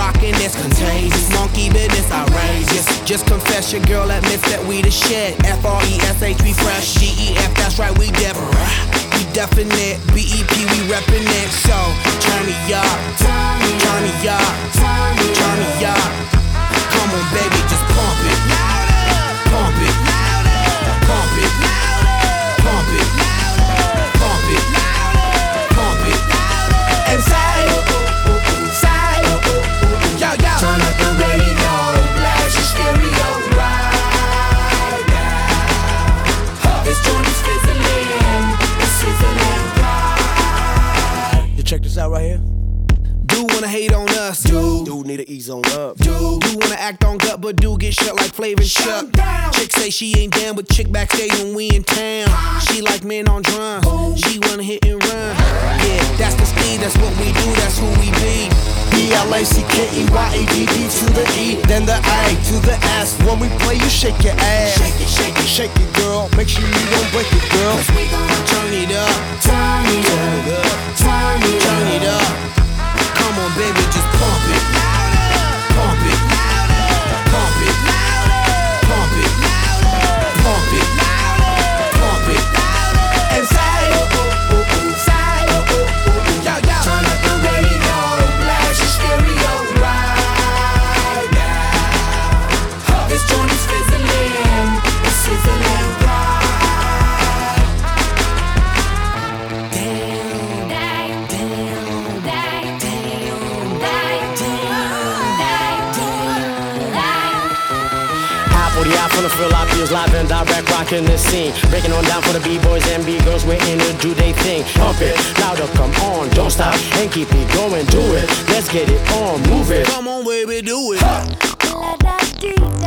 rockin' this contagious. Monkey business outrageous. Just confess your girl admits that we the shit. FRESH, we fresh. GEF, that's right, we different. We definite. BEP, we reppin' it. So, turn me up. Turn me up. Turn me up. Come on, baby, just pump it. Pump it. Pump it. Pump it. Pump it. Pump it. And say, yo, yo. Turn up the radio, blast your stereo right now. This joint is fizzling, it's sizzling right. You check this out right here. Dude wanna hate on us. Dude need to ease on up. Dude wanna act on gut, but dude get shut like Flavor Chuck. Chick say she ain't down, but chick backstage when we in town. She like men on drums. She wanna hit and run. Yeah, that's the speed, that's what we do, that's who we be. BLACKEYEDD to the E, then the A to the S. When we play, you shake your ass. Shake it, girl. Make sure you don't break it, girl. Cause we gon' Turn it up. turn it up, turn it Turn up. it up. Come on, baby, just pump it. Pump it. Pump it. Pump it. Pump it. Pump it. And say, yo, yo. Turn up the radio, blast your stereo right now. This joint is fizzling, it's sizzling right. I from the Philippines, live and direct, rocking the scene. Breaking on down for the B-boys and B-girls, we're in to do they thing. Pump it, louder, come on, don't stop, and keep it going, do it. Let's get it on, move it. Come on, baby, do it. La da dee.